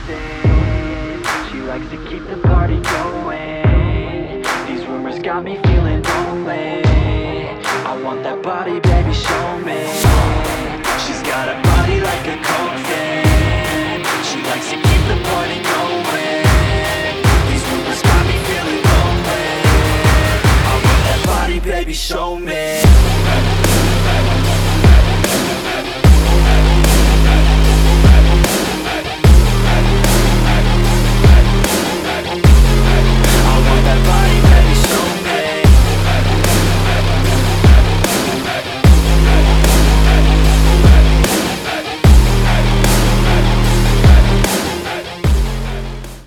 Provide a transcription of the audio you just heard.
thing. She likes to keep the party going. These rumors got me feeling lonely. I want that body, baby, show me. She's got a body like a coke fan. She likes to keep the party going. These rumors got me feeling lonely. I want that body, baby, show me.